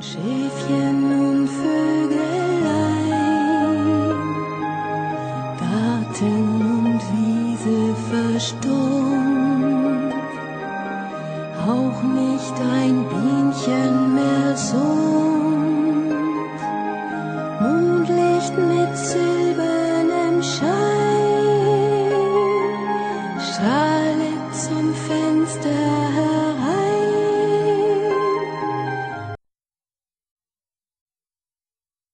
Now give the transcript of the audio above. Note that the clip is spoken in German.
Schäfchen und Vögelein, Garten und Wiese verstummt, auch nicht ein Bienchen mehr summt. Mondlicht mit silbernem Schein strahlet zum Fenster